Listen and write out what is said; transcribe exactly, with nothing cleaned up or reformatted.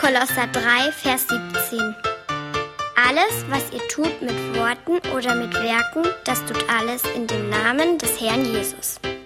Kolosser drei, Vers siebzehn. Alles, was ihr tut mit Worten oder mit Werken, das tut alles in dem Namen des Herrn Jesus.